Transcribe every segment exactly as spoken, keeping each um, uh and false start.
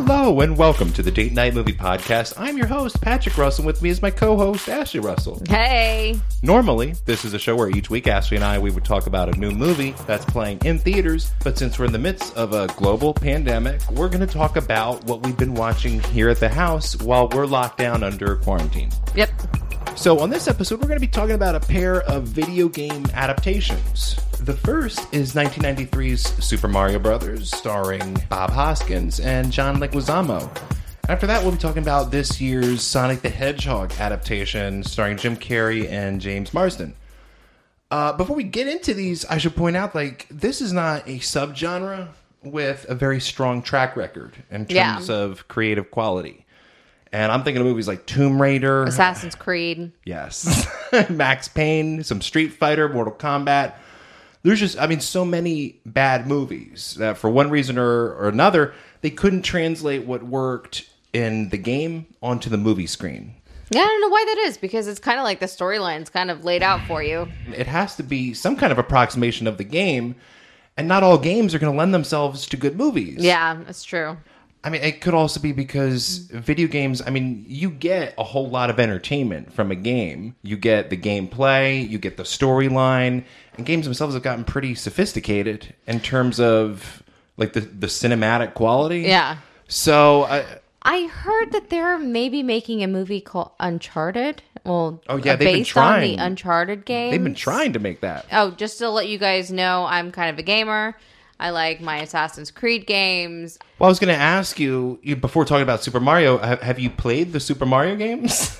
Hello and welcome to the Date Night Movie Podcast. I'm your host, Patrick Russell. With me is my co-host, Ashley Russell. Hey. Normally, this is a show where each week Ashley and I, we would talk about a new movie that's playing in theaters. But since we're in the midst of a global pandemic, we're going to talk about what we've been watching here at the house while we're locked down under quarantine. Yep. So on this episode, we're going to be talking about a pair of video game adaptations. The first is nineteen ninety-three's Super Mario Brothers, starring Bob Hoskins and John Leguizamo. After that, we'll be talking about this year's Sonic the Hedgehog adaptation, starring Jim Carrey and James Marsden. Uh, before we get into these, I should point out, like, this is not a subgenre with a very strong track record in terms Yeah. of creative quality. And I'm thinking of movies like Tomb Raider. Assassin's Creed. Yes. Max Payne, some Street Fighter, Mortal Kombat. There's just, I mean, so many bad movies that for one reason or, or another, they couldn't translate what worked in the game onto the movie screen. Yeah, I don't know why that is, because it's kind of like the storyline's kind of laid out for you. It has to be some kind of approximation of the game, and not all games are going to lend themselves to good movies. Yeah, that's true. I mean, it could also be because video games, I mean, you get a whole lot of entertainment from a game. You get the gameplay, you get the storyline, and games themselves have gotten pretty sophisticated in terms of, like, the, the cinematic quality. Yeah. So, I... I heard that they're maybe making a movie called Uncharted. Well, oh, yeah, uh, they've been based trying. on the Uncharted game. They've been trying to make that. Oh, just to let you guys know, I'm kind of a gamer. I like my Assassin's Creed games. Well, I was going to ask you, you, before talking about Super Mario, have, have you played the Super Mario games?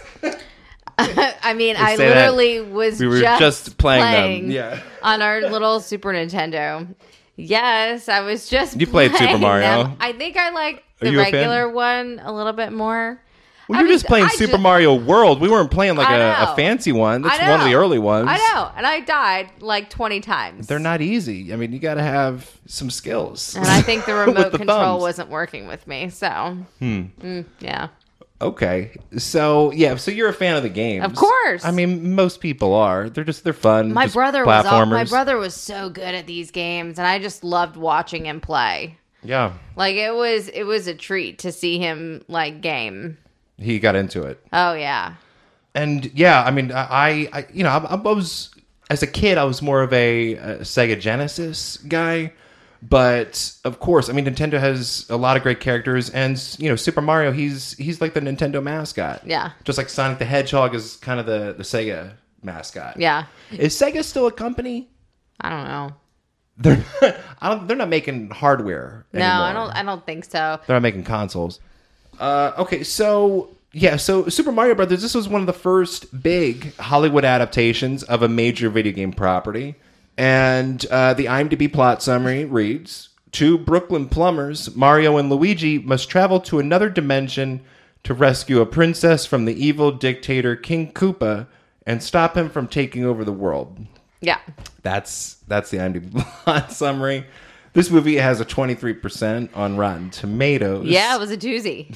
I mean, I say literally that. was We were just, just playing, playing them. Yeah. on our little Super Nintendo. Yes, I was just You played Super playing Mario. them. I think I like Are the you a fan? regular one a little bit more. Well, I you're mean, just playing I Super just- Mario World. We weren't playing like I a, know. a fancy one. That's I one of the know. early ones. I know, and I died like twenty times. They're not easy. I mean, you got to have some skills. And I think the With remote the control thumbs. wasn't working with me, so Hmm. mm, yeah. Okay. So, yeah, so you're a fan of the games. Of course. I mean, most people are. They're just, they're fun. My just brother was all, platformers. my brother was so good at these games, and I just loved watching him play. Yeah. Like it was, it was a treat to see him like game. He got into it. Oh yeah. And yeah, I mean, I, I you know, I, I was, as a kid, I was more of a, a Sega Genesis guy. But of course, I mean, Nintendo has a lot of great characters, and you know, Super Mario, he's he's like the Nintendo mascot. Yeah. Just like Sonic the Hedgehog is kind of the, the Sega mascot. Yeah. Is Sega still a company? I don't know. They're not, I don't. They're not making hardware No, anymore. I don't. I don't think so. They're not making consoles. Uh, okay, so yeah, so Super Mario Brothers. This was one of the first big Hollywood adaptations of a major video game property, and uh, the IMDb plot summary reads: Two Brooklyn plumbers, Mario and Luigi, must travel to another dimension to rescue a princess from the evil dictator King Koopa and stop him from taking over the world. Yeah. That's that's the IMDb plot summary. This movie has a twenty-three percent on Rotten Tomatoes. Yeah, it was a doozy.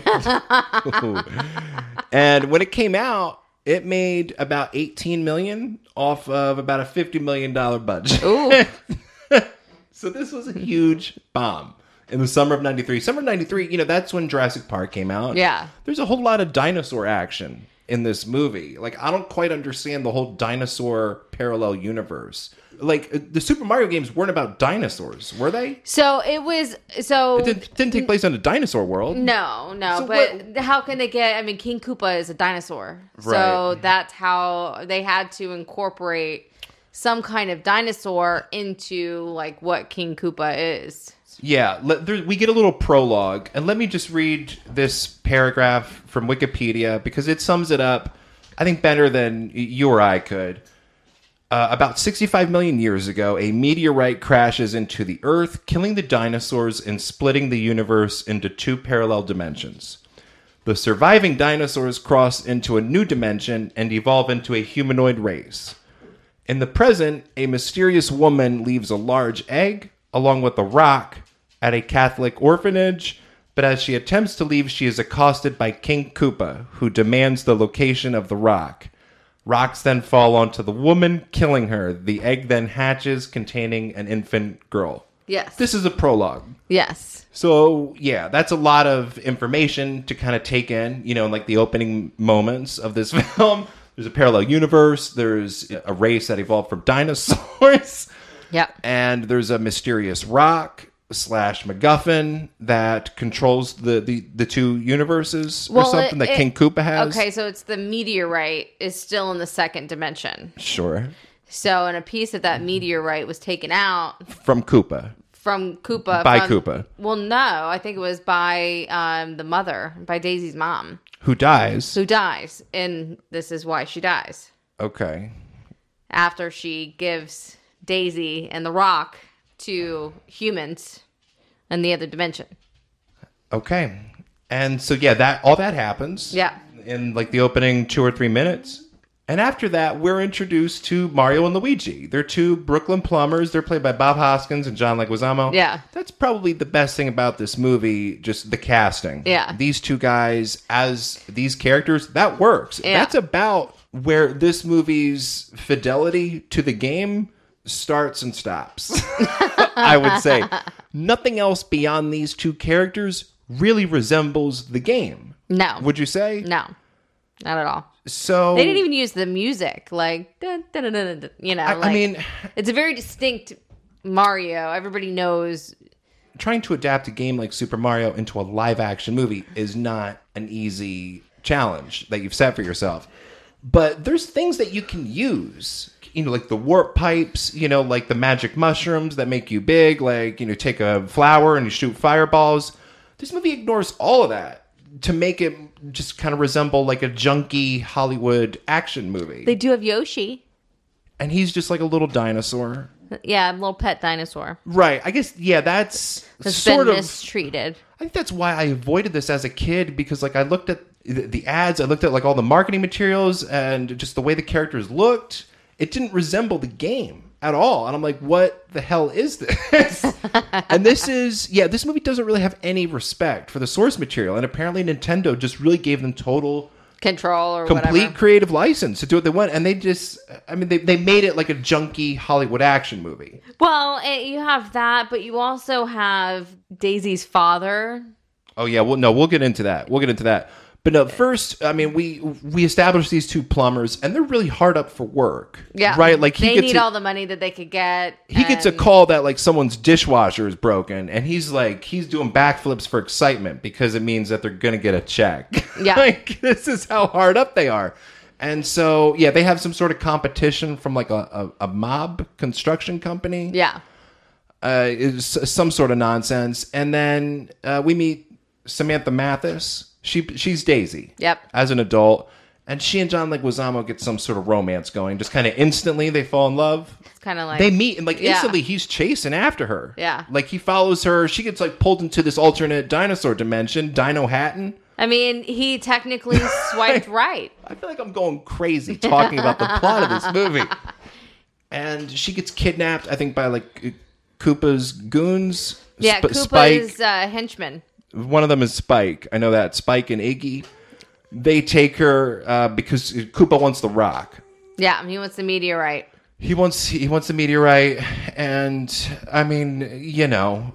And when it came out, it made about eighteen million dollars off of about a fifty million dollars budget. Ooh. So this was a huge bomb in the summer of ninety-three. Summer of ninety-three, you know, that's when Jurassic Park came out. Yeah. There's a whole lot of dinosaur action in this movie. Like, I don't quite understand the whole dinosaur parallel universe. Like, the Super Mario games weren't about dinosaurs, were they? So it was. So It didn't, didn't take place in a dinosaur world. no, no. So but what- how can they get? I mean, King Koopa is a dinosaur, so Right. that's how they had to incorporate some kind of dinosaur into like what King Koopa is. Yeah, let, there, we get a little prologue, and let me just read this paragraph from Wikipedia because it sums it up, I think, better than you or I could. Uh, about sixty-five million years ago, a meteorite crashes into the Earth, killing the dinosaurs and splitting the universe into two parallel dimensions. The surviving dinosaurs cross into a new dimension and evolve into a humanoid race. In the present, a mysterious woman leaves a large egg, along with a rock, at a Catholic orphanage, but as she attempts to leave, she is accosted by King Koopa, who demands the location of the rock. Rocks then fall onto the woman, killing her. The egg then hatches, containing an infant girl. Yes. This is a prologue. Yes. So, yeah, that's a lot of information to kind of take in, you know, in like the opening moments of this film. There's a parallel universe. There's a race that evolved from dinosaurs. Yep. And there's a mysterious rock slash MacGuffin that controls the, the, the two universes Well, or something it- that it- King Koopa has. Okay, so it's the meteorite is still in the second dimension. Sure. So, and a piece of that meteorite was taken out From Koopa. from Koopa. By from- Koopa. Well, no, I think it was by um, the mother, by Daisy's mom, Who dies. who dies. And this is why she dies. Okay. After she gives Daisy and the rock to humans in the other dimension. Okay. And so, yeah, that all that happens. Yeah. In like the opening two or three minutes. And after that, we're introduced to Mario and Luigi. They're two Brooklyn plumbers. They're played by Bob Hoskins and John Leguizamo. Yeah. That's probably the best thing about this movie, just the casting. Yeah. These two guys as these characters, that works. Yeah. That's about where this movie's fidelity to the game starts and stops. I would say. Nothing else beyond these two characters really resembles the game. No. Would you say? No. Not at all. So They didn't even use the music. Like, dun, dun, dun, dun, dun, you know. I, like, I mean, it's a very distinct Mario. Everybody knows. trying to adapt a game like Super Mario into a live action movie is not an easy challenge that you've set for yourself. But there's things that you can use, you know, like the warp pipes, you know, like the magic mushrooms that make you big, like, you know, take a flower and you shoot fireballs. This movie ignores all of that to make it just kind of resemble like a junky Hollywood action movie. They do have Yoshi. And he's just like a little dinosaur. Yeah, a little pet dinosaur Right. I guess, yeah, that's that's sort been of... mistreated. I think that's why I avoided this as a kid, because like I looked at the the ads, I looked at like all the marketing materials and just the way the characters looked. It didn't resemble the game at all. And I'm like, what the hell is this? And this is, yeah, this movie doesn't really have any respect for the source material. And apparently Nintendo just really gave them total, Control or complete whatever. creative license to do what they want. And they just, I mean, they, they made it like a junky Hollywood action movie. Well, eh, you have that, but you also have Daisy's father. Oh yeah, well no, we'll get into that. We'll get into that. But no, first, I mean, we we established these two plumbers, and they're really hard up for work. Yeah, right. Like he they gets need a, all the money that they could get. he gets a and- call that like someone's dishwasher is broken, and he's like he's doing backflips for excitement because it means that they're gonna get a check. Yeah, Like this is how hard up they are. And so yeah, they have some sort of competition from like a, a, a mob construction company. Yeah, uh, is some sort of nonsense. And then uh, we meet Samantha Mathis. She she's Daisy. Yep. As an adult, and she and John Leguizamo get some sort of romance going. Just kind of instantly, they fall in love. it's kind of like They meet, and like Yeah. instantly, he's chasing after her. Yeah. Like he follows her. She gets like pulled into this alternate dinosaur dimension, Dino Hatton. I mean, he technically swiped right. I feel like I'm going crazy talking about the plot of this movie. And she gets kidnapped, I think, by like Koopa's goons. Yeah, Sp- Koopa's uh, henchman. One of them is Spike. I know that. Spike and Iggy. They take her uh, because Koopa wants the rock. Yeah, he wants the meteorite. He wants he wants the meteorite, and I mean, you know,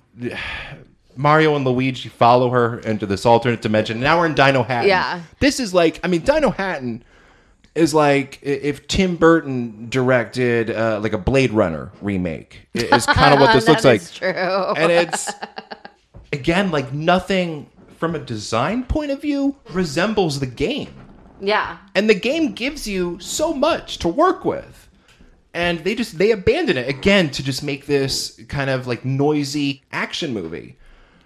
Mario and Luigi follow her into this alternate dimension. Now we're in Dino Hatton. Yeah. This is like, I mean, Dino Hatton is like i- if Tim Burton directed uh, like a Blade Runner remake. It- Is kind of what this looks That like. is true. And it's again like nothing from a design point of view resembles the game. Yeah. And the game gives you so much to work with. And they just they abandon it again to just make this kind of like noisy action movie.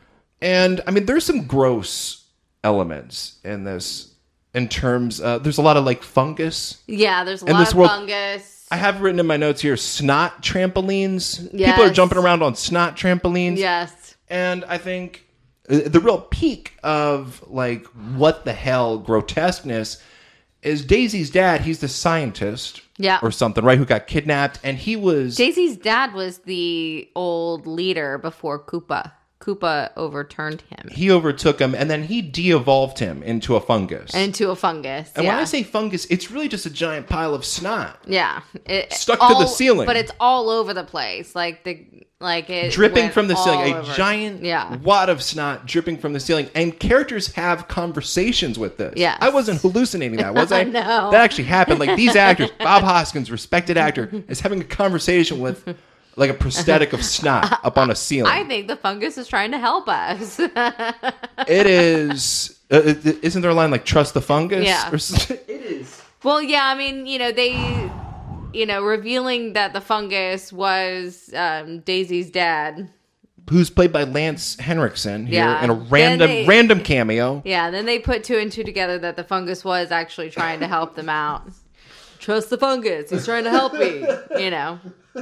And I mean there's some gross elements in this in terms uh there's a lot of like fungus. Yeah, there's a In lot this of world- fungus. I have written in my notes here snot trampolines. People are Yes. jumping around on snot trampolines. Yes. And I think uh, the real peak of like what the hell grotesqueness is Daisy's dad. He's the scientist, Yeah. or something, right? Who got kidnapped, and he was Daisy's dad was the old leader before Koopa. Koopa overturned him he overtook him, and then he de-evolved him into a fungus. into a fungus. and yeah. when I say fungus, it's really just a giant pile of snot. yeah, It- Stuck to the all- ceiling. but it's all over the place. Like the Like it dripping went from the ceiling, all a over. giant Yeah. wad of snot dripping from the ceiling, and characters have conversations with this. Yes. I wasn't hallucinating that, was I? No. That actually happened. Like these actors, Bob Hoskins, respected actor, is having a conversation with like a prosthetic of snot up on a ceiling. I think the fungus is trying to help us. It is. Uh, isn't there a line like "trust the fungus"? Yeah. Or something? It is. Well, yeah, I mean, you know, they, you know, revealing that the fungus was um, Daisy's dad. Who's played by Lance Henriksen here Yeah. in a Then random they- random cameo. Yeah, and then they put two and two together that the fungus was actually trying to help them out. Trust the fungus. He's trying to help me. You know.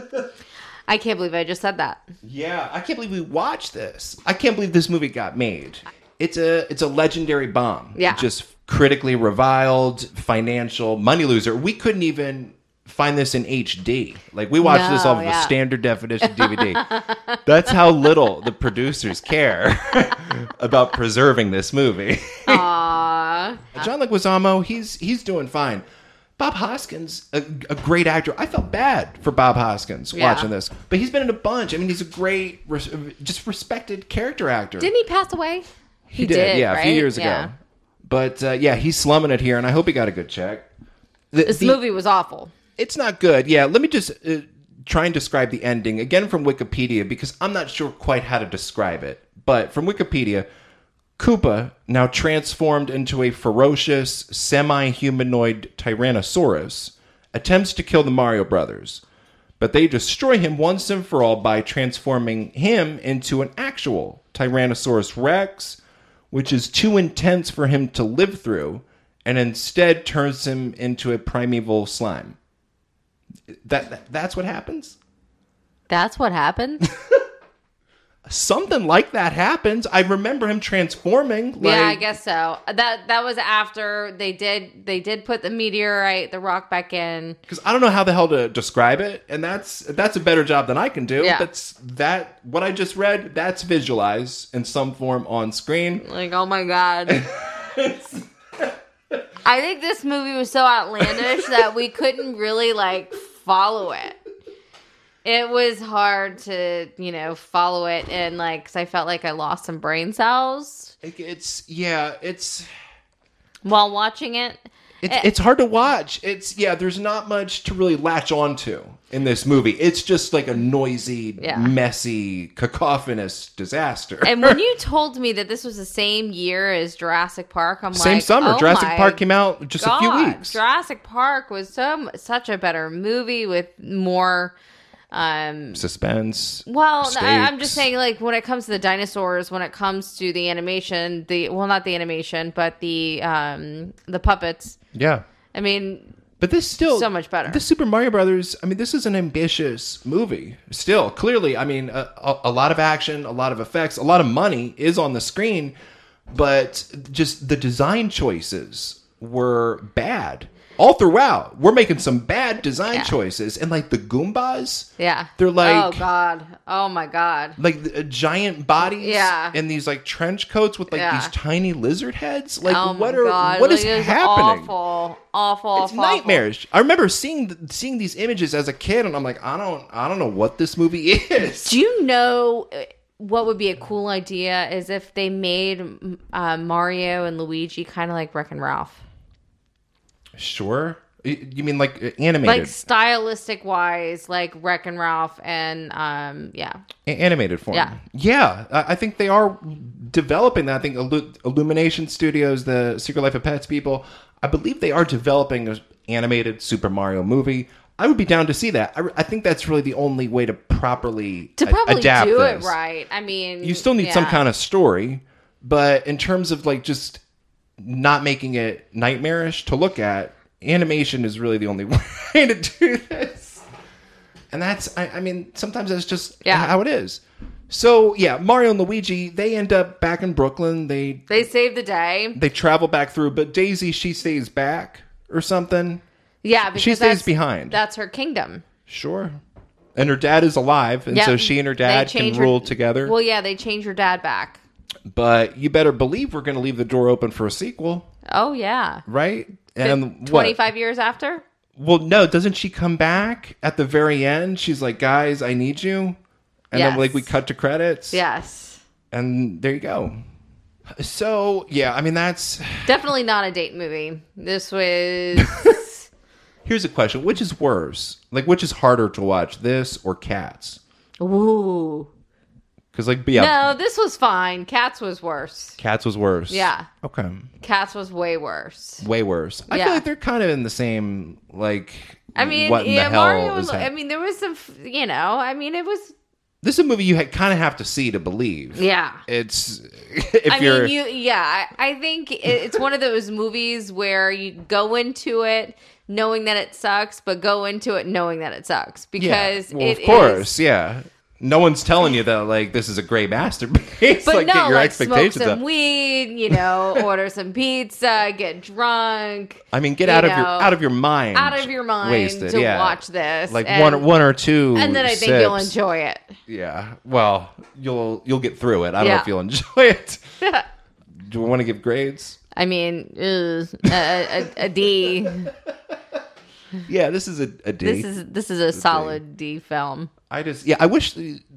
I can't believe I just said that. Yeah, I can't believe we watched this. I can't believe this movie got made. It's a it's a legendary bomb. Yeah. Just critically reviled, financial money loser. We couldn't even find this in H D. Like we watched this No, off of yeah. a standard definition D V D. That's how little the producers care about preserving this movie. Aww. John Leguizamo, he's he's doing fine. Bob Hoskins, a, a great actor. I felt bad for Bob Hoskins Yeah. watching this, but he's been in a bunch. I mean, he's a great, res- just respected character actor. Didn't he pass away? He did, yeah, a few right? years Yeah. ago. But uh, yeah, he's slumming it here, and I hope he got a good check. The- This the- movie was awful. It's not good. Yeah, let me just uh, try and describe the ending again from Wikipedia because I'm not sure quite how to describe it. But from Wikipedia, Koopa, now transformed into a ferocious, semi-humanoid Tyrannosaurus, attempts to kill the Mario Brothers. But they destroy him once and for all by transforming him into an actual Tyrannosaurus Rex, which is too intense for him to live through, and instead turns him into a primeval slime. That, that that's what happens? That's what happened? Something like that happens. I remember him transforming. Like, Yeah, I guess so. That that was after they did they did put the meteorite, the rock back in. because I don't know how the hell to describe it, and that's that's a better job than I can do. Yeah. That's that what I just read. That's visualized in some form on screen. Like, oh my god. I think this movie was so outlandish that we couldn't really like follow it. It was hard to, you know, follow it, and like, cause I felt like I lost some brain cells Like, It's yeah, it's while watching it. it's Eh. it's hard to watch. It's yeah, there's not much to really latch onto in this movie. It's just like a noisy, Yeah. messy, cacophonous disaster. And when you told me that this was the same year as Jurassic Park, I'm Same like, summer, oh Jurassic my Park came out just a few God, weeks. Jurassic Park was so such a better movie with more. Um, Suspense. well, I, I'm just stakes. saying, like when it comes to the dinosaurs, when it comes to the animation, the well, not the animation, but the um, the puppets. Yeah. I mean, But this still So much better. This Super Mario Brothers. I mean, this is an ambitious movie. Still, clearly, I mean, a, a, a lot of action, a lot of effects, a lot of money is on the screen, but just the design choices were bad all throughout. We're making some bad design Yeah. choices, and like the Goombas, yeah, They're like- oh god, oh my god, like the, uh, giant bodies, Yeah. and these like trench coats with like Yeah. these tiny lizard heads. Like, oh what my are god, what like, is it was happening? Awful, awful, It's awful, nightmarish. I remember seeing th- seeing these images as a kid, and I'm like, I don't, I don't know what this movie is. Do you know uh, what would be a cool idea is if they made uh, Mario and Luigi kind of like Wreck and Ralph, Sure, Y- you mean like uh, animated, like stylistic wise, like Wreck and Ralph, and um, yeah, A- animated form? Yeah. yeah. I-, I think they are developing that. I think Illu- Illumination Studios, the Secret Life of Pets people, I believe they are developing an animated Super Mario movie. I would be down to see that. I, I think that's really the only way to properly to a- probably adapt do this. it right. I mean, You still need some yeah. kind of story, but in terms of like just not making it nightmarish to look at, animation is really the only way to do this. And that's, I, I mean, sometimes that's just Yeah. how it is. So yeah, Mario and Luigi, they end up back in Brooklyn. They They saved the day. they travel back through, but Daisy, she stays back or something. Yeah, because She stays that's- behind. That's her kingdom. Sure. And her dad is alive, and Yep. so she and her They dad can change her- rule together. Well, yeah, they change her dad back. But you better believe we're going to leave the door open for a sequel. Oh yeah, Right? And what? twenty-five years after. Well, no, doesn't she come back at the very end? She's like, guys, I need you. And Yes. then like we cut to credits. Yes. And there you go. So, yeah, I mean, that's... Definitely not a date movie. This was... Here's a question. Which is worse? Like, which is harder to watch, this or Cats? Ooh. Because, like, yeah. No, this was fine. Cats was worse. Cats was worse. Yeah. Okay. Cats was way worse. Way worse. I Yeah. feel like they're kind of in the same, like... I mean, what in yeah, the hell Mario is was... that? I mean, there was some... You know, I mean, it was... This is a movie you ha- kind of have to see to believe. Yeah. It's... if I you're... mean, you... Yeah, I, I think it, it's one of those movies where you go into it knowing that it sucks, but go into it knowing that it sucks. Because yeah. well, it of course, is... yeah. No one's telling you that, like, this is a great masterpiece. But like, no, get your like expectations smoke some up. weed, you know, order some pizza, get drunk. I mean, get you out of know, your out of your mind, out of your mind wasted, to yeah. watch this, like and, one one or two, and then I think sips. you'll enjoy it. Yeah, well, you'll you'll get through it. I don't Yeah. know if you'll enjoy it. Do we want to give grades? I mean, ugh, a, a, a D. Yeah, this is a, a D. This is this is a solid D film. I just yeah, I wish.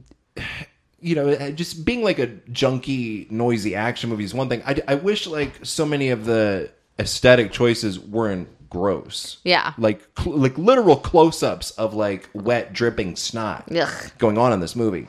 You know, just being like a junky, noisy action movie is one thing. I, I wish like so many of the aesthetic choices weren't gross. Yeah. Like cl- like literal close-ups of like wet dripping snot Ugh. going on in this movie.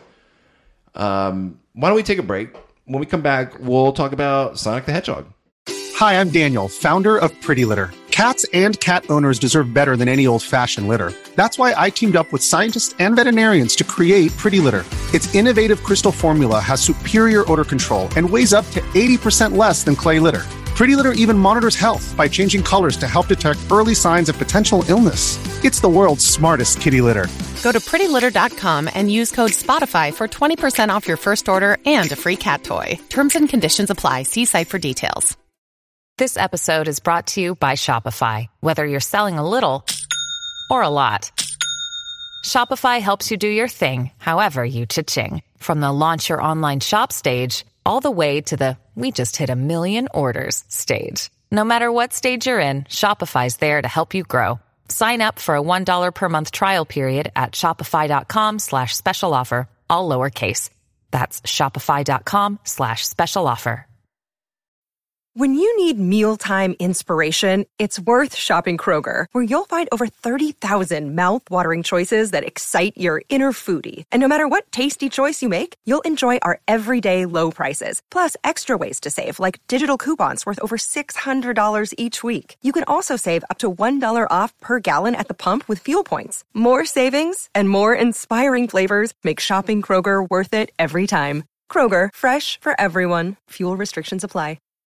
Um, why don't we take a break? When we come back, we'll talk about Sonic the Hedgehog. Hi, I'm Daniel, founder of Pretty Litter. Cats and cat owners deserve better than any old-fashioned litter. That's why I teamed up with scientists and veterinarians to create Pretty Litter. Its innovative crystal formula has superior odor control and weighs up to eighty percent less than clay litter. Pretty Litter even monitors health by changing colors to help detect early signs of potential illness. It's the world's smartest kitty litter. Go to pretty litter dot com and use code SPOTIFY for twenty percent off your first order and a free cat toy. Terms and conditions apply. See site for details. This episode is brought to you by Shopify. Whether you're selling a little or a lot, Shopify helps you do your thing, however you cha-ching. From the launch your online shop stage, all the way to the we just hit a million orders stage. No matter what stage you're in, Shopify's there to help you grow. Sign up for a one dollar per month trial period at shopify.com slash special offer, all lowercase. That's shopify.com slash special offer. When you need mealtime inspiration, it's worth shopping Kroger, where you'll find over thirty thousand mouth-watering choices that excite your inner foodie. And no matter what tasty choice you make, you'll enjoy our everyday low prices, plus extra ways to save, like digital coupons worth over six hundred dollars each week. You can also save up to one dollar off per gallon at the pump with fuel points. More savings and more inspiring flavors make shopping Kroger worth it every time. Kroger, fresh for everyone. Fuel restrictions apply.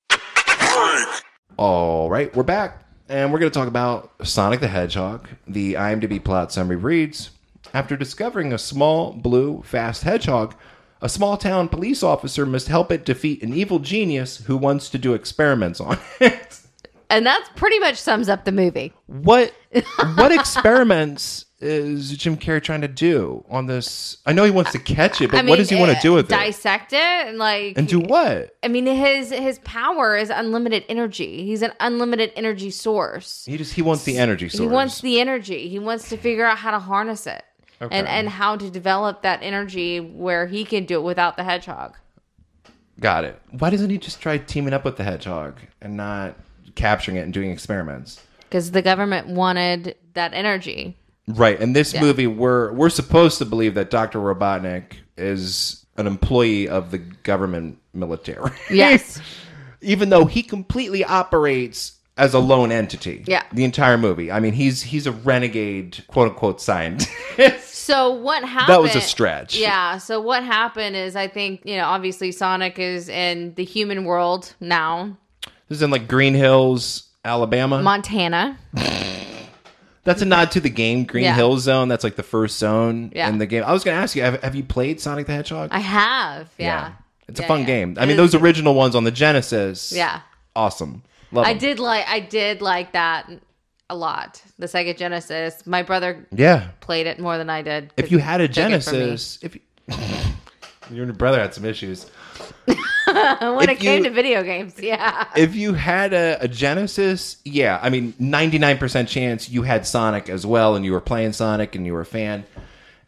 All right, we're back, and we're going to talk about Sonic the Hedgehog. The IMDb plot summary reads, after discovering a small, blue, fast hedgehog, a small-town police officer must help it defeat an evil genius who wants to do experiments on it. And that pretty much sums up the movie. What what experiments is Jim Carrey trying to do on this? I know he wants to catch it, but I mean, what does he want to do with it? Dissect it and like And do what? I mean, his his power is unlimited energy. He's an unlimited energy source. He just he wants the energy source. He wants the energy. He wants to figure out how to harness it Okay. and and how to develop that energy where he can do it without the hedgehog. Got it. Why doesn't he just try teaming up with the hedgehog and not capturing it and doing experiments? Because the government wanted that energy. Right. In this Yeah. movie, we're we're supposed to believe that Doctor Robotnik is an employee of the government military. Yes. Even though he completely operates as a lone entity. Yeah. The entire movie. I mean, he's he's a renegade, quote unquote, scientist. So what happened? That was a stretch. Yeah. So what happened is, I think, you know, obviously Sonic is in the human world now. This is in like Green Hills, Alabama. Montana. That's a nod to the game, Green Yeah. Hill Zone. That's like the first zone Yeah. in the game. I was going to ask you, have, have you played Sonic the Hedgehog? I have. Yeah. It's Yeah, a fun yeah. game. I It mean, is- those original ones on the Genesis. Yeah. Awesome. Love I 'em. did like I did like that a lot. The Sega Genesis. My brother Yeah. played it more than I did. If you had a Took it from me. Genesis, if you, you and your brother had some issues. when if it came you- to video games, yeah. If you had a, a Genesis, yeah, I mean, ninety-nine percent chance you had Sonic as well, and you were playing Sonic and you were a fan.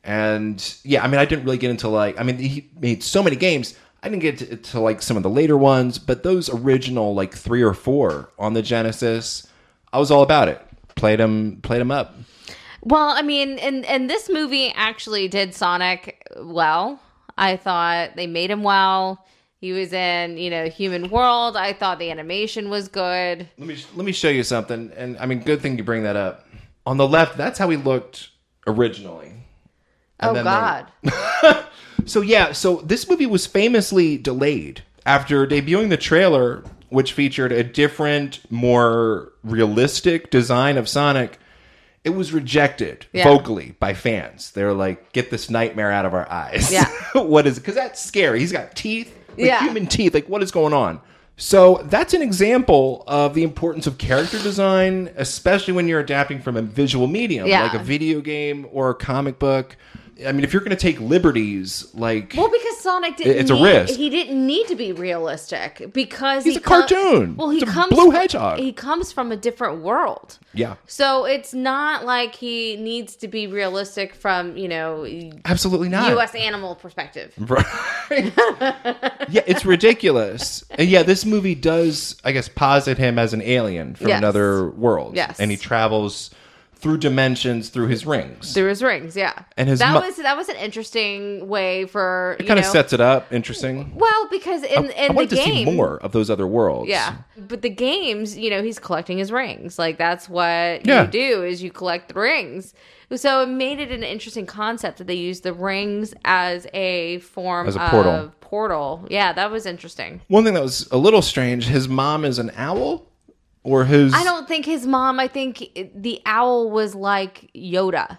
And yeah, I mean, I didn't really get into like, I mean, he made so many games. I didn't get to, to like some of the later ones, but those original like three or four on the Genesis, I was all about it. Played them, played them up. Well, I mean, and, and this movie actually did Sonic well. I thought they made him well. He was in, you know, Human World. I thought the animation was good. Let me let me show you something. And I mean, good thing you bring that up. On the left, that's how he looked originally. And oh, then God. They... so, yeah. So this movie was famously delayed after debuting the trailer, which featured a different, more realistic design of Sonic. It was rejected yeah. vocally by fans. They were like, get this nightmare out of our eyes. Yeah. What is it? Because that's scary. He's got teeth, like yeah. human teeth. Like, what is going on? So that's an example of the importance of character design, especially when you're adapting from a visual medium, yeah. like a video game or a comic book. I mean, if you're going to take liberties, like... Well, because Sonic didn't it's a need, risk. He didn't need to be realistic because he's he a cartoon. Com- well, he it's a comes blue from, hedgehog. He comes from a different world. Yeah. So it's not like he needs to be realistic from, you know... Absolutely not. U S animal perspective. Right. Yeah, it's ridiculous. And yeah, this movie does, I guess, posit him as an alien from yes. another world. Yes. And he travels... through dimensions, through his rings. Through his rings, yeah. And his that mu- was that was an interesting way for it you kind of know, sets it up. Interesting. Well, because in I, in I wanted the to game, see more of those other worlds. yeah. But the games, you know, he's collecting his rings. Like that's what Yeah. you do is you collect the rings. So it made it an interesting concept that they used the rings as a form As a portal. of portal. Yeah, that was interesting. One thing that was a little strange: his mom is an owl. Or his... I don't think his mom, I think the owl was like Yoda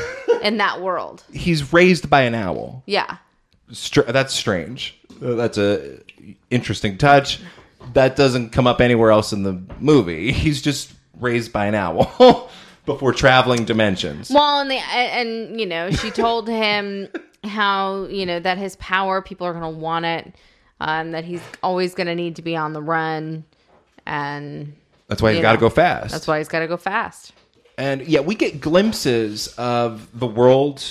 in that world. He's raised by an owl. Yeah. Str- that's strange. Uh, that's a interesting touch. That doesn't come up anywhere else in the movie. He's just raised by an owl before traveling dimensions. Well, and, the, and you know, she told him how, you know, that his power, people are going to want it, um, that he's always going to need to be on the run, and... That's why he's got to go fast. That's why he's got to go fast. And yeah, we get glimpses of the world,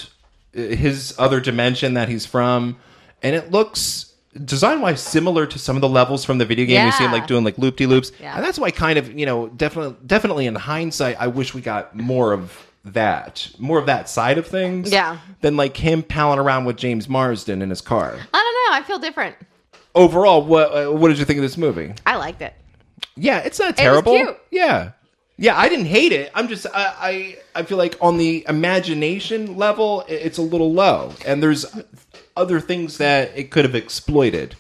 his other dimension that he's from, and it looks design-wise similar to some of the levels from the video game. Yeah. You see him like doing like loop-de-loops, Yeah. and that's why kind of you know definitely definitely in hindsight, I wish we got more of that, more of that side of things. Yeah. Than like him palling around with James Marsden in his car. I don't know. I feel different. Overall, what uh, what did you think of this movie? I liked it. Yeah, it's not terrible. It was cute. Yeah. Yeah, I didn't hate it. I'm just, I, I, I feel like on the imagination level, i- it's a little low. And there's other things that it could have exploited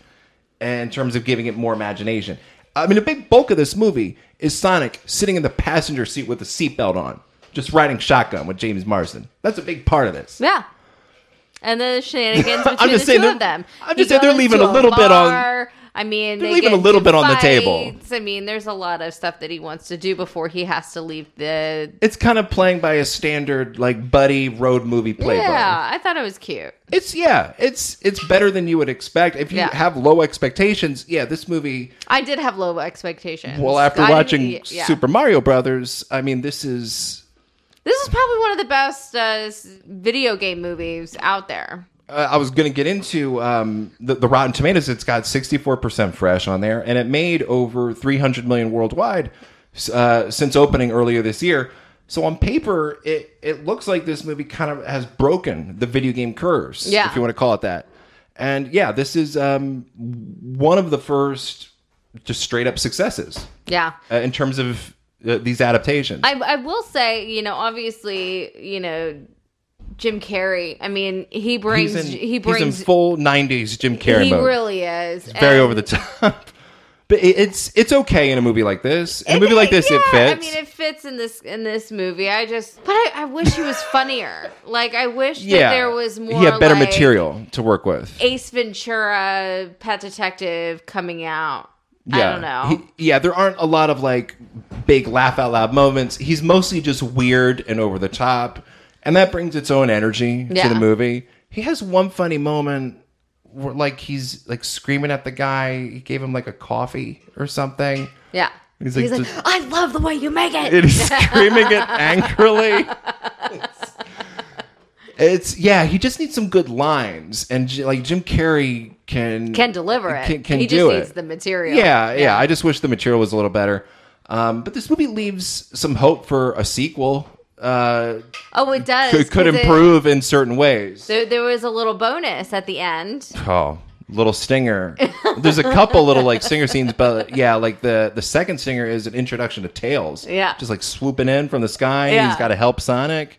in terms of giving it more imagination. I mean, a big bulk of this movie is Sonic sitting in the passenger seat with a seatbelt on, just riding shotgun with James Marsden. That's a big part of this. Yeah. And the shenanigans between I'm just the saying two they're- of them. I'm just He saying they're goes leaving to a little bit on- bar. I mean, They're they leaving get a little into bit on the table. fights. I mean, there's a lot of stuff that he wants to do before he has to leave the... It's kind of playing by a standard, like, buddy road movie playbook. Yeah, I thought it was cute. It's yeah, it's it's better than you would expect. If you Yeah. have low expectations, yeah, this movie. I did have low expectations. Well, after I didn't- watching yeah. Super Mario Brothers, I mean, this is. This is probably one of the best uh, s- video game movies out there. Uh, I was going to get into um, the, the Rotten Tomatoes. It's got sixty-four percent fresh on there, and it made over three hundred million worldwide uh, since opening earlier this year. So on paper, it, it looks like this movie kind of has broken the video game curse, Yeah. if you want to call it that. And yeah, this is um, one of the first just straight up successes Yeah. uh, in terms of uh, these adaptations. I, I will say, you know, obviously, you know, Jim Carrey. I mean, he brings he's in, he brings he's in full nineties Jim Carrey he mode. really is. It's very And over the top. But it, it's it's okay in a movie like this. In a it- movie like this, yeah, it fits. I mean, it fits in this in this movie. I just, but I, I wish he was funnier. Like, I wish yeah, that there was more. He had better like material to work with. Ace Ventura, Pet Detective coming out. Yeah. I don't know. He- yeah, there aren't a lot of like big laugh out loud moments. He's mostly just weird and over the top, and that brings its own energy Yeah. to the movie. He has one funny moment where like he's like screaming at the guy. He gave him like a coffee or something. yeah. He's He's like, like, just- I love the way you make it. And he's screaming it angrily. It's yeah. He just needs some good lines, and J- like Jim Carrey can Can deliver it. Can, can he do just it. needs the material. Yeah, yeah, I just wish the material was a little better. Um, but this movie leaves some hope for a sequel. Uh, Oh, it does. could could 'cause it- improve in certain ways. there, there was a little bonus at the end. Oh, little stinger. There's a couple little like stinger scenes, but yeah, like the the second stinger is an introduction to Tails. Yeah. just like swooping in from the sky. Yeah. He's got to help Sonic.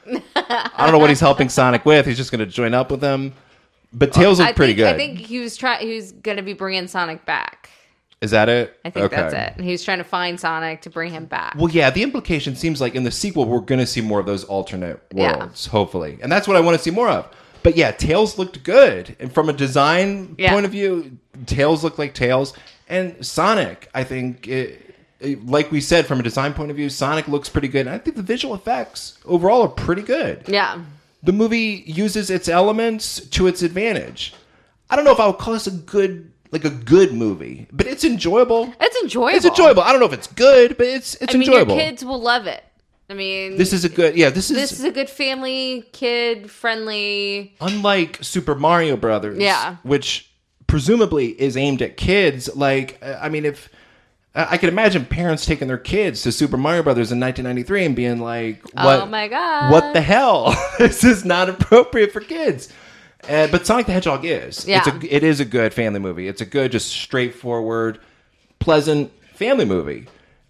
I don't know what he's helping Sonic with. He's just going to join up with him. But Tails looked I pretty think, good. I think he was trying. He was going to be bringing Sonic back. Is that it? I think Okay. that's it. He was trying to find Sonic to bring him back. Well, yeah, the implication seems like in the sequel, we're going to see more of those alternate Yeah. worlds, hopefully. And that's what I want to see more of. But yeah, Tails looked good. And from a design Yeah. point of view, Tails looked like Tails. And Sonic, I think, it, it- like we said, from a design point of view, Sonic looks pretty good. And I think the visual effects overall are pretty good. Yeah. The movie uses its elements to its advantage. I don't know if I would call this a good... like a good movie, but it's enjoyable. It's enjoyable. It's enjoyable. I don't know if it's good, but it's it's I mean, enjoyable. your kids will love it. I mean, This is a good, yeah. This is, this is a good family, kid friendly. unlike Super Mario Brothers, Yeah. which presumably is aimed at kids. Like, uh, I mean, if I I can imagine parents taking their kids to Super Mario Brothers in nineteen ninety-three and being like, "What? Oh my god! What the hell? This is not appropriate for kids." Uh, but Sonic the Hedgehog is. Yeah. It's a, it is a good family movie. It's a good, just straightforward, pleasant family movie.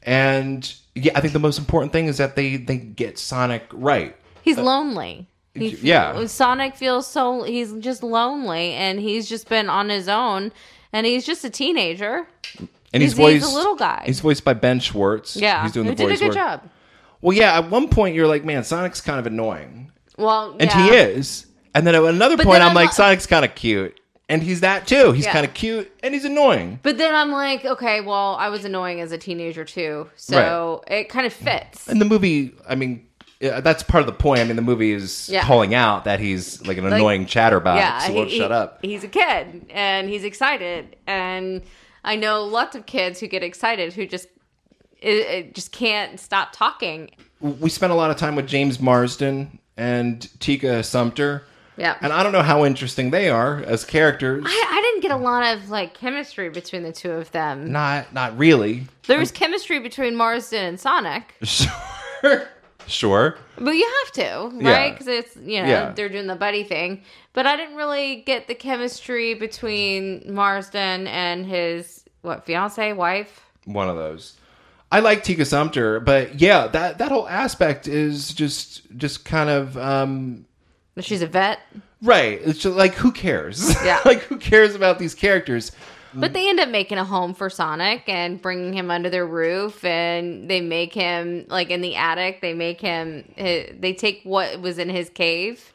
And yeah, I think the most important thing is that they, they get Sonic right. He's lonely. He, yeah. Sonic feels so. He's just lonely, and he's just been on his own, and he's just a teenager. And he's, He's- voiced, he's a little guy. He's voiced by Ben Schwartz. Yeah, He's doing who the did voice a good work. job. Well, yeah, at one point you're like, man, Sonic's kind of annoying. Well, And yeah. he is. And then at another But point, then I'm I'm like, li- Sonic's kind of cute. And he's that too. He's Yeah. kind of cute and he's annoying. But then I'm like, okay, well, I was annoying as a teenager too, so it kind of fits. And the movie, I mean, yeah, that's part of the point. I mean, the movie is Yeah. calling out that he's like an Like, annoying chatterbox yeah, who won't he- shut up. He's a kid, and he's excited, and I know lots of kids who get excited who just it, it just can't stop talking. We spent a lot of time with James Marsden and Tika Sumpter. Yeah. And I don't know how interesting they are as characters. I, I didn't get a lot of like chemistry between the two of them. Not not really. There was chemistry between Marsden and Sonic, Sure. Sure. but you have to, Yeah. right? Because it's you know Yeah. they're doing the buddy thing. But I didn't really get the chemistry between Marsden and his what fiance, wife. One of those. I like Tika Sumpter, but yeah, that that whole aspect is just just kind of um She's a vet. right. It's just like who cares? Yeah. Like who cares about these characters? But they end up making a home for Sonic and bringing him under their roof, and they make him like in the attic. They make him. They take what was in his cave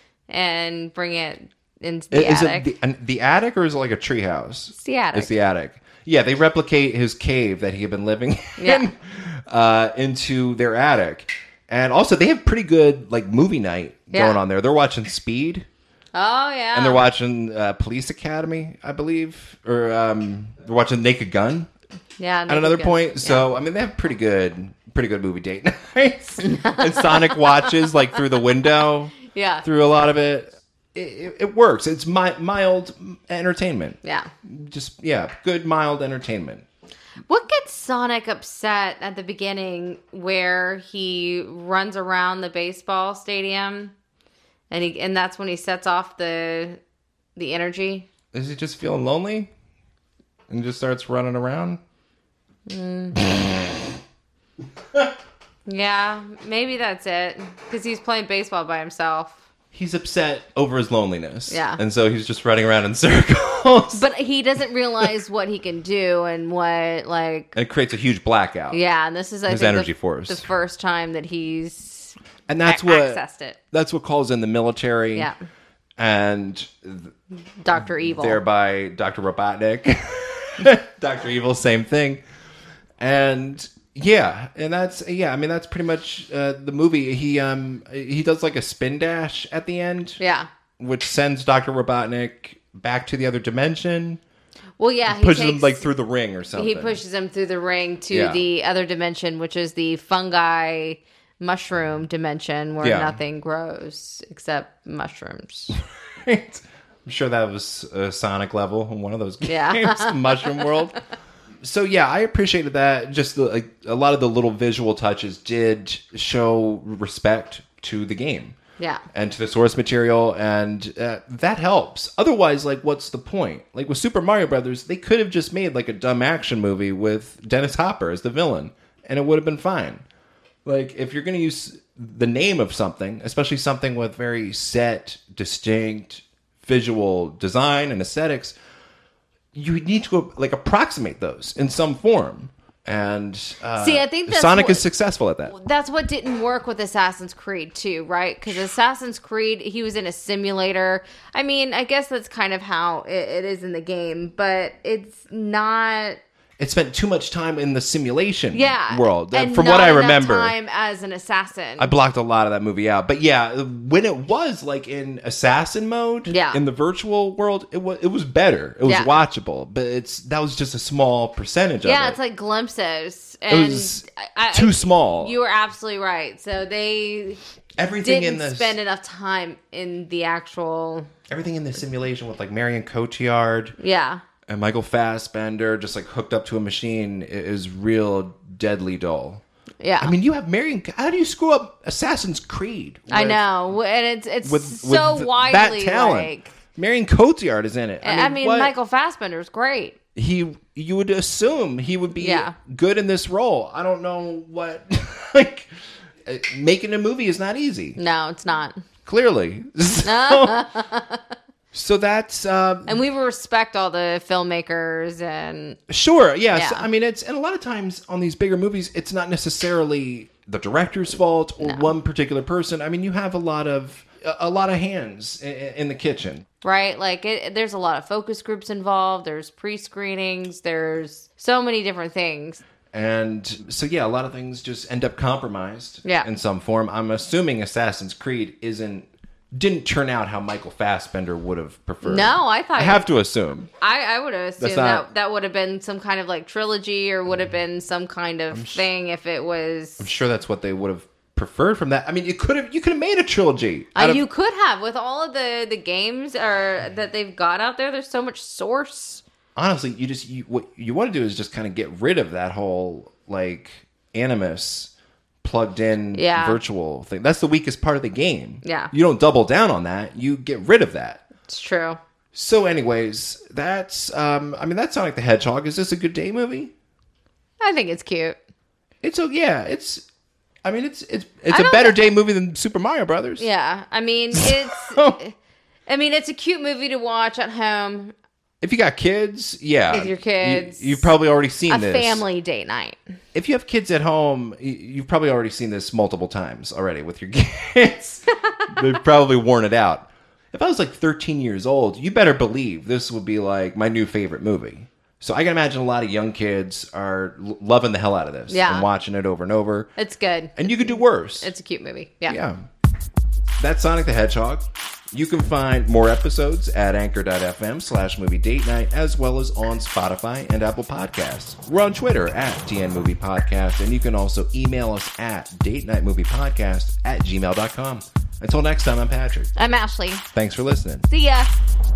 and bring it into the is attic. it the, an- the attic or is it like a treehouse? It's the attic. It's the attic. Yeah, they replicate his cave that he had been living in Yeah. uh, into their attic. And also, they have pretty good like movie night Yeah. going on there. They're watching Speed. Oh yeah, And they're watching uh, Police Academy, I believe, or um, they're watching Naked Gun yeah. at another point. So I mean, they have pretty good, pretty good movie date nights. And Sonic watches like through the window, yeah, through a lot of it. It, it, it works. It's mi- mild entertainment. yeah. Just yeah, good mild entertainment. What gets Sonic upset at the beginning, where he runs around the baseball stadium, and he and that's when he sets off the the energy. Is he just feeling lonely and just starts running around? Yeah, maybe that's it. Because he's playing baseball by himself. He's upset over his loneliness. Yeah. And so he's just running around in circles. But he doesn't realize what he can do and what, like... And it creates a huge blackout. Yeah, and this is, I His think, energy the, force. the first time that he's And that's a- what accessed it. that's what calls in the military. Yeah. And Doctor Evil. thereby Doctor Robotnik. Doctor Evil, same thing. And yeah, and that's yeah, I mean that's pretty much uh, the movie. He um he does like a spin dash at the end. Yeah. Which sends Doctor Robotnik back to the other dimension. Well, yeah, he Pushes him takes, like through the ring or something. He pushes him through the ring to Yeah. the other dimension, which is the fungi mushroom dimension where Yeah. nothing grows except mushrooms. Right? I'm sure that was a Sonic level in one of those games, Yeah. the Mushroom World. So yeah, I appreciated that. Just the, like, a lot of the little visual touches did show respect to the game. Yeah. And to the source material, and uh, that helps. Otherwise, like, what's the point? Like, with Super Mario Brothers, they could have just made, like, a dumb action movie with Dennis Hopper as the villain, and it would have been fine. Like, if you're going to use the name of something, especially something with very set, distinct visual design and aesthetics, you need to, like, approximate those in some form. And uh, See, I think that's Sonic what- is successful at that. That's what didn't work with Assassin's Creed too, right? Because Assassin's Creed, he was in a simulator. I mean, I guess that's kind of how it, it is in the game, but it's not. It spent too much time in the simulation Yeah, world. and From not what I enough remember, time as an assassin. I blocked a lot of that movie out. But yeah, when it was like in assassin mode, Yeah. in the virtual world, it was it was better. It was Yeah. watchable, but it's that was just a small percentage yeah, of it. it's like glimpses, It and was I, I, too small. You were absolutely right. So they everything didn't in this, spend enough time in the actual. everything in the simulation with like Marion Cotillard Yeah. and Michael Fassbender just like hooked up to a machine i- is real deadly dull. Yeah. I mean, you have Marion. How do you screw up Assassin's Creed? I with- know, and it's it's with, so with th- widely that talent. like. Marion Cotillard is in it. I mean, what- Michael Fassbender's great. he you would assume he would be Yeah. good in this role. I don't know what like uh, making a movie is not easy. No, it's not. Clearly. So, so that's um, And we respect all the filmmakers and sure, yes. Yeah. I mean, it's and a lot of times on these bigger movies, it's not necessarily the director's fault or No. one particular person. I mean, you have a lot of a, a lot of hands in, in the kitchen. right, like it, there's a lot of focus groups involved. There's pre-screenings. There's so many different things. And so, yeah, a lot of things just end up compromised Yeah. in some form. I'm assuming Assassin's Creed isn't didn't turn out how Michael Fassbender would have preferred. No, I thought I have to assume. I, I would have assumed not- that that would have been some kind of like trilogy or would have been some kind of thing if it was. I'm sure that's what they would have preferred from that. I mean, you could have you could have made a trilogy. Uh, out of- you could have with all of the the games or that they've got out there. There's so much source. honestly, you just you, what you want to do is just kind of get rid of that whole like animus plugged in Yeah. virtual thing. That's the weakest part of the game. Yeah. You don't double down on that. You get rid of that. It's true. So anyways, that's um I mean that's Sonic the Hedgehog. Is this a good day movie? I think it's cute. It's a yeah, it's I mean it's it's it's I a don't better thi- day movie than Super Mario Brothers. Yeah, I mean it's. I mean it's a cute movie to watch at home. If you got kids, yeah. With your kids. You, you've probably already seen A this. family date night. If you have kids at home, y- you've probably already seen this multiple times already with your kids. They've probably worn it out. If I was like thirteen years old, you better believe this would be like my new favorite movie. So I can imagine a lot of young kids are l- loving the hell out of this Yeah. and watching it over and over. It's good. And you could do worse. It's a cute movie. Yeah. Yeah. That's Sonic the Hedgehog. You can find more episodes at anchor.fm slash movie date night, as well as on Spotify and Apple Podcasts. We're on Twitter at D N Movie Podcast, and you can also email us at date night movie podcast at gmail dot com. Until next time, I'm Patrick. I'm Ashley. Thanks for listening. See ya.